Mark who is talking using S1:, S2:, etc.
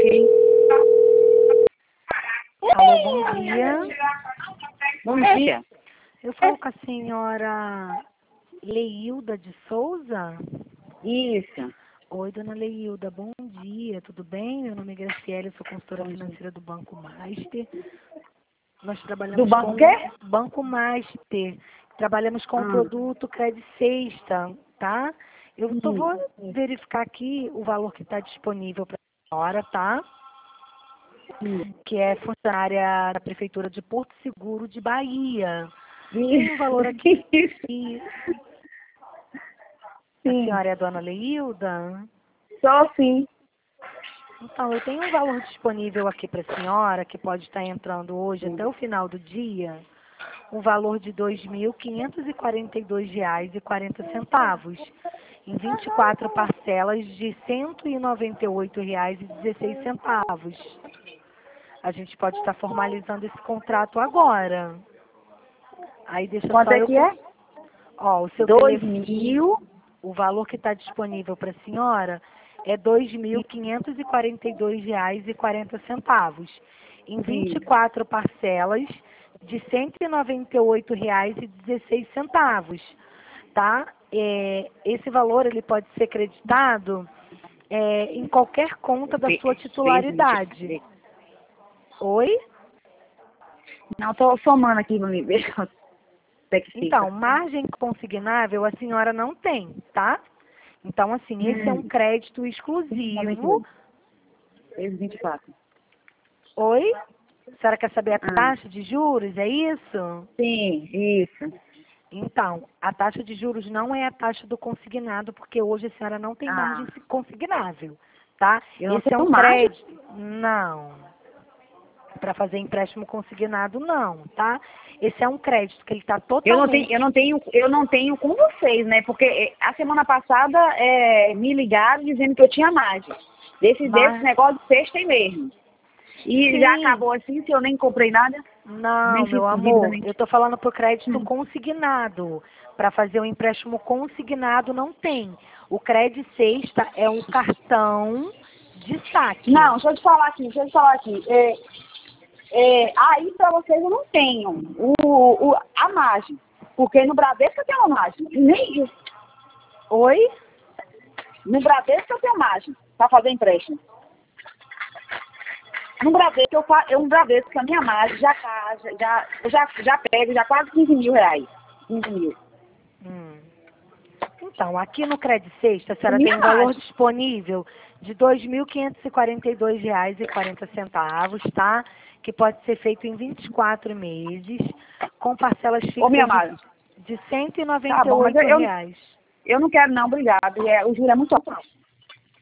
S1: Ok.
S2: Alô, bom dia.
S1: Bom dia.
S2: Eu falo com a senhora Leilda de Souza?
S1: Isso.
S2: Oi, dona Leilda, bom dia, tudo bem? Meu nome é Graciela, eu sou consultora financeira do Banco Master. Nós
S1: Do
S2: trabalhamos
S1: banco
S2: com
S1: o quê?
S2: Banco Master. Trabalhamos com o produto Credit Sexta, tá? Vou verificar aqui o valor que está disponível para a senhora, tá? Que é funcionária da Prefeitura de Porto Seguro de Bahia. Tem um valor aqui. A
S1: Sim.
S2: senhora é a dona Leilda?
S1: Só sim.
S2: Então, eu tenho um valor disponível aqui para a senhora, que pode estar entrando hoje até o final do dia, um valor de R$ 2.542,40, em 24 parcelas de R$ 198,16. A gente pode estar formalizando esse contrato agora. Aí deixa
S1: Quanto
S2: só
S1: é que é?
S2: Ó, o seu
S1: 2.000.
S2: o valor que está disponível para a senhora é R$ 2.542,40, em 24 parcelas de R$ 198,16, tá? Esse valor ele pode ser creditado em qualquer conta da sua titularidade. Oi?
S1: Não, tô somando aqui no nível.
S2: Então, margem consignável a senhora não tem, tá? Então, assim, esse é um crédito exclusivo.
S1: 24.
S2: Oi? A senhora quer saber a taxa de juros, é isso?
S1: Sim, isso.
S2: Então, a taxa de juros não é a taxa do consignado, porque hoje a senhora não tem margem consignável, tá?
S1: Eu não
S2: Esse é
S1: tenho
S2: um
S1: margem?
S2: crédito. Não. Para fazer empréstimo consignado, não, tá? Esse é um crédito que ele está totalmente...
S1: Eu não tenho com vocês, né? Porque a semana passada me ligaram dizendo que eu tinha margem. Desse negócio de sexta aí mesmo. E já
S2: Sim.
S1: acabou assim, se eu nem comprei nada,
S2: Não,
S1: nem fiz
S2: meu
S1: dívida,
S2: amor,
S1: nem...
S2: eu tô falando pro crédito consignado. Para fazer um empréstimo consignado não tem. O Credit Sexta é um cartão de saque.
S1: Não, deixa eu te falar aqui. Aí pra vocês eu não tenho a margem. Porque no Bradesco eu tenho uma margem. Nem,
S2: Oi?
S1: no Bradesco eu tenho margem para fazer empréstimo. No Bradesco, no Bradesco, a minha margem eu já pego quase 15 mil reais. 15 mil.
S2: Então, aqui no Credit Sexta, a senhora
S1: Minha
S2: tem um valor
S1: margem.
S2: disponível de R$ 2.542,40, tá? Que pode ser feito em 24 meses, com parcelas
S1: Ô, minha
S2: fixas
S1: margem.
S2: de R$ 198.
S1: Tá bom, mas eu não quero não, obrigado. O juro é muito alto.